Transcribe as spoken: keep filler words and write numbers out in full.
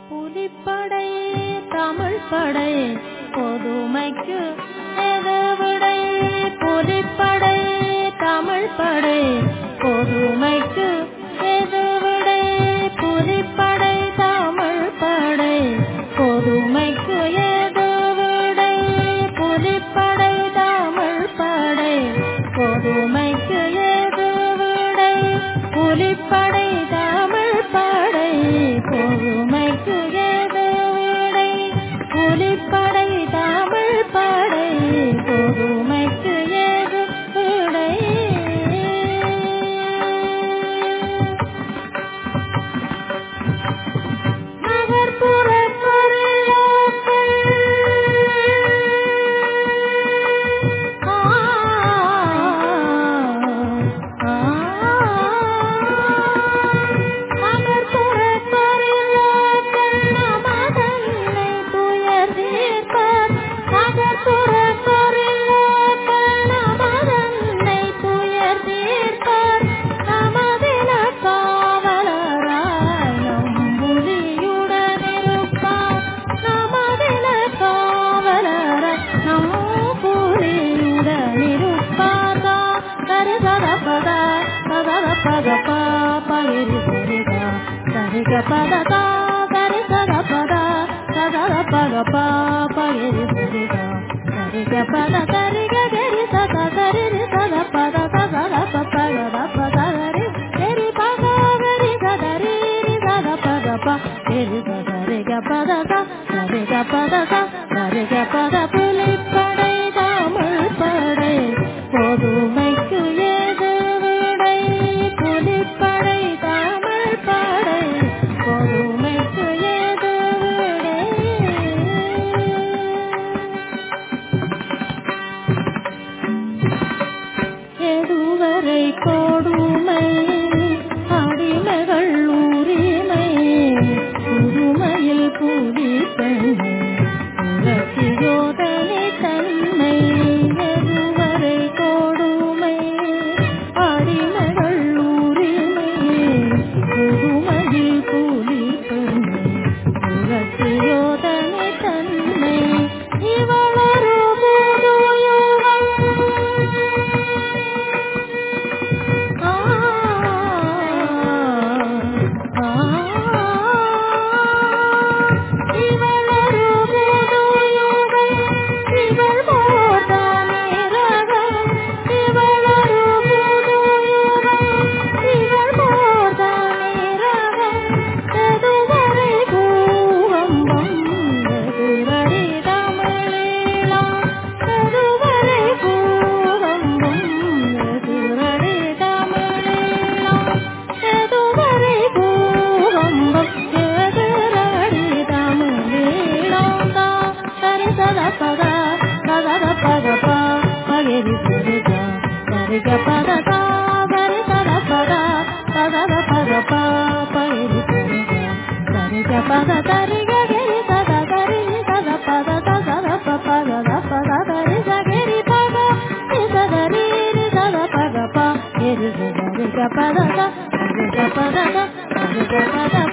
புலிப்படை தமிழ் படை பொதுமைக்கு எதுவிடை? புலிப்படை தமிழ் படை பொதுமைக்கு எதுவிடை? புலிப்படை தமிழ் படை பொதுமைக்கு எதுவிடை? புலிப்படை தமிழ் படை பொதுமைக்கு எதுவிடை? புலிப்படை தமிழ் படை பொதுமைக்கு எதுவிடை? புலிப்படை தமிழ் படை பொதுமைக்கு எதுவிடை? நகர்ப்புற பொருளோக்கள் நகர்ப்புற பொருளோக்கள் நமதன்னை துயர் தீர்ப்பர். நகர்ப்புற பொருளோக்கள் நமதன்னை துயர் தீர்ப்பர். நமதில காவலராய் நம்புலியுடன் இருப்பார். நமதில காவலராய் நம்புலியுடன் இருப்பார். கரிசதபத சதபத பகிரி சரிகா சரிக பதக கரிசதபத சதபத பகிரி சரிகா சரிக பத சரிக கரி சத கரி சத பத சத பகத பகரி கரி பக கரி சதரி சத பத ப கரி சரிக பத சரிக பத சரிக பத புலிப்படை தமிழ் படை பொதுமைக்கு எதுவிடை? புலிப்படை தமிழ் படை பொதுமைக்கு எதுவிடை? எதுவரை கொடுமை அடிமைகள் உரிமை புதுமையில் புலி பெண்ணை புரட்சி யோதனை தன்மை. எதுவரை கொடுமை அடிமைகள் உரிமை புதுமையில் புலி பெண்ணை புரட்சி யோதனை தன்மை. இவளொரு புதுயுகம் ஆ ஆ இவளொரு புதுயுகம் இவள் போர்தானே ரகம். இவளொரு புதுயுகம் இவள் போர்தானே ரகம். எதுவரை பூகம்பம் எதிரடி தமிழீழம். எதுவரை பூகம்பம் எதிரடி தமிழீழம். எதுவரை பூகம்பம் எதிரடி தமிழீழம். கரி சத பத பகத பத ப பகிரி சரிக சரிக பத கரி சத பத பகத பத ப பகிரி சரிக சரிக பத சரிக கரி சத கரி சத பத சத ப பகத பத கரி சகரி பக சதரி சத பக ப கரி சரிக பத சரிக பத சரிக பத